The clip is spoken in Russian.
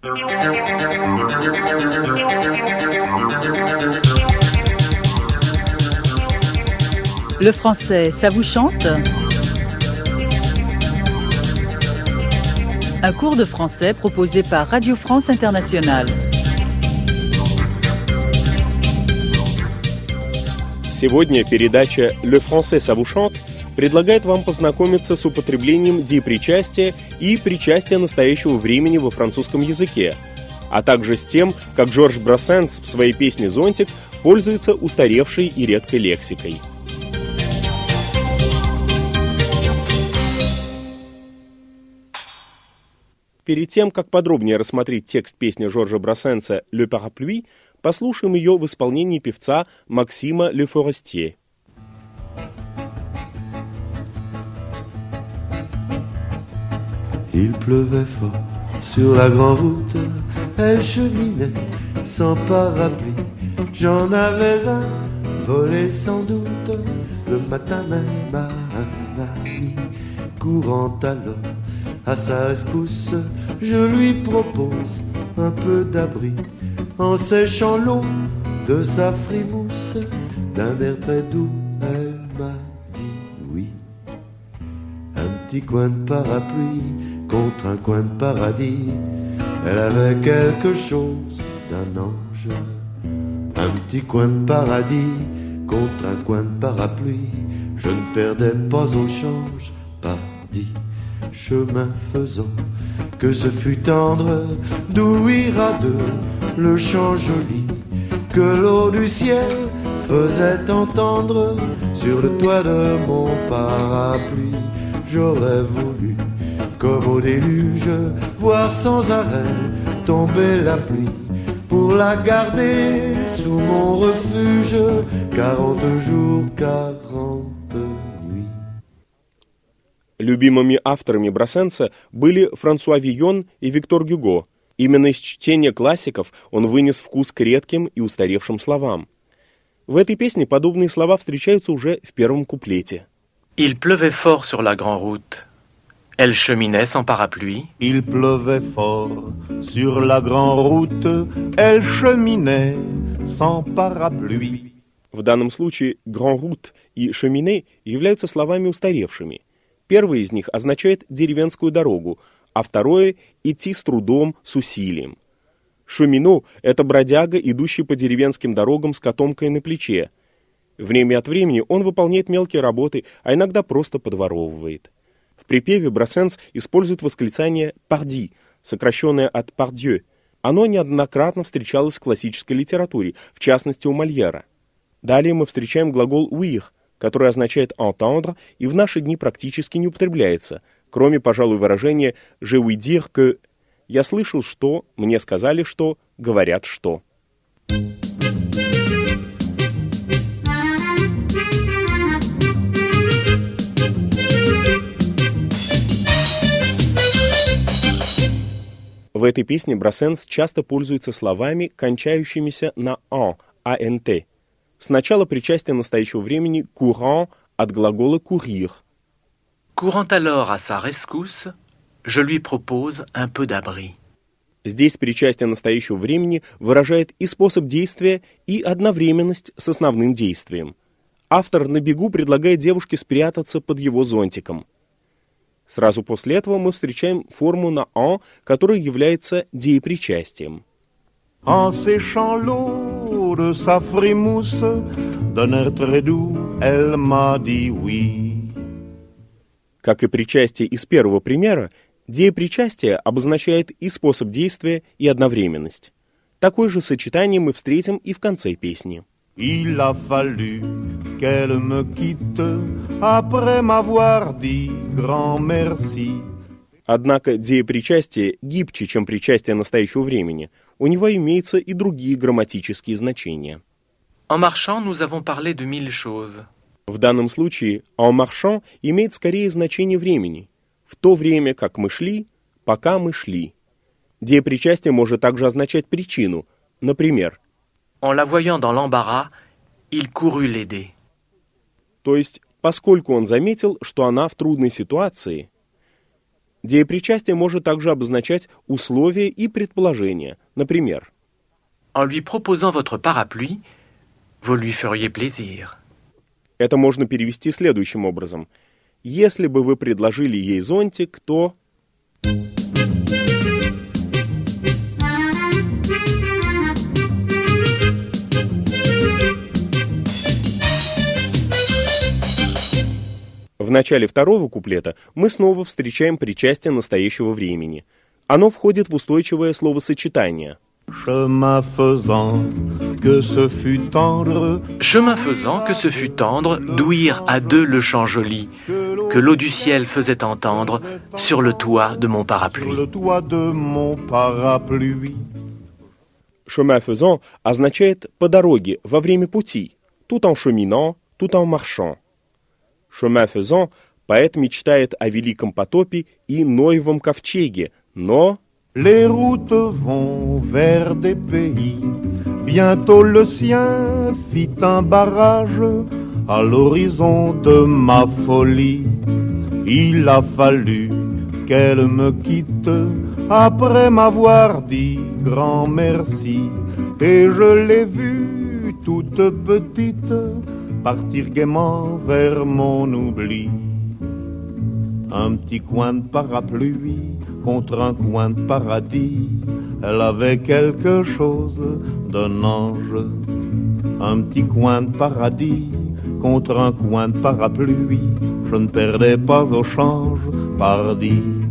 Le français, ça vous chante? Un cours de français proposé par Radio France Internationale. Сегодня передача «Le français, ça vous chante» предлагает вам познакомиться с употреблением депричастия и причастия настоящего времени во французском языке, а также с тем, как Жорж Брассенс в своей песне «Зонтик» пользуется устаревшей и редкой лексикой. Перед тем, как подробнее рассмотреть текст песни Жоржа Брассенса «Le parapluie», послушаем ее в исполнении певца Максима Le Forestier. Il pleuvait fort sur la grande route, elle cheminait sans parapluie. J'en avais un volé sans doute, le matin même à un ami. Courant alors à sa rescousse, je lui propose un peu d'abri, en séchant l'eau de sa frimousse. D'un air très doux, elle m'a dit oui. Un petit coin de parapluie contre un coin de paradis, elle avait quelque chose d'un ange. Un petit coin de paradis contre un coin de parapluie, je ne perdais pas au change, pardi. Chemin faisant, que ce fut tendre, d'ouïr à deux le chant joli que l'eau du ciel faisait entendre sur le toit de mon parapluie. J'aurais voulu, comme au déluge, voir sans arrêt tomber la pluie pour la garder sous mon refuge. 40 jours, 40 nuits. Любимыми авторами Брассенса были Франсуа Вийон и Виктор Гюго. Именно из чтения классиков он вынес вкус к редким и устаревшим словам. В этой песне подобные слова встречаются уже в первом куплете. Il pleuvait fort sur la grande route. Elle cheminait sans parapluie. Il pleuvait fort sur la grande route. Elle cheminait sans parapluie. В данном случае «grand route» и «cheminée» являются словами устаревшими. Первый из них означает деревенскую дорогу, а второе — идти с трудом, с усилием. Шумино — это бродяга, идущий по деревенским дорогам с котомкой на плече. Время от времени он выполняет мелкие работы, а иногда просто подворовывает. В припеве Брассенс использует восклицание «pardi», сокращенное от «pardieu». Оно неоднократно встречалось в классической литературе, в частности у Мольера. Далее мы встречаем глагол «ouïr», который означает «entendre» и в наши дни практически не употребляется, кроме, пожалуй, выражения «je ouï dire que» — «я слышал, что», «мне сказали, что», «говорят, что». В этой песне Брассенс часто пользуется словами, кончающимися на «ant». Сначала причастие настоящего времени «courant» от глагола «courir». Courant alors à sa rescousse, je lui propose un peu d'abri. Здесь причастие настоящего времени выражает и способ действия, и одновременность с основным действием. Автор на бегу предлагает девушке спрятаться под его зонтиком. Сразу после этого мы встречаем форму на «en», которая является деепричастием. En séchant l'eau de sa frimousse, d'un air très doux, elle m'a dit oui. Как и причастие из первого примера, деепричастие обозначает и способ действия, и одновременность. Такое же сочетание мы встретим и в конце песни. Il a fallu qu'elle me quitte après m'avoir dit grand merci. Однако деепричастие гибче, чем причастие настоящего времени. У него имеются и другие грамматические значения. En marchant, nous avons parlé de mille choses. В данном случае «en marchant» имеет скорее значение времени. В то время, как мы шли, пока мы шли. Деепричастие может также означать причину. Например, En la voyant dans l'embarras, il courut l'aider. То есть, поскольку он заметил, что она в трудной ситуации. Деепричастие может также обозначать условия и предположения. Например, En lui proposant votre parapluie, vous lui feriez plaisir. это можно перевести следующим образом. Если бы вы предложили ей зонтик, то... В начале второго куплета мы снова встречаем причастие настоящего времени. Оно входит в устойчивое словосочетание. Chemin faisant, que ce fut tendre, Chemin faisant, que ce fut tendre, d'ouïr à deux le chant joli, que l'eau du ciel faisait entendre sur le toit de mon sur parapluie. le toit de mon parapluie. Chemin faisant означает «по дороге», «во время пути», tout en cheminant, tout en marchant. Chemin faisant поэт мечтает о Великом потопе и Ноевом ковчеге, но... Les routes vont vers des pays. Bientôt le sien fit un barrage à l'horizon de ma folie. Il a fallu qu'elle me quitte après m'avoir dit grand merci. Et je l'ai vue toute petite partir gaiement vers mon oubli. Un petit coin de parapluie contre un coin de paradis, elle avait quelque chose d'un ange. Un petit coin de paradis contre un coin de parapluie, je ne perdais pas au change, pardi.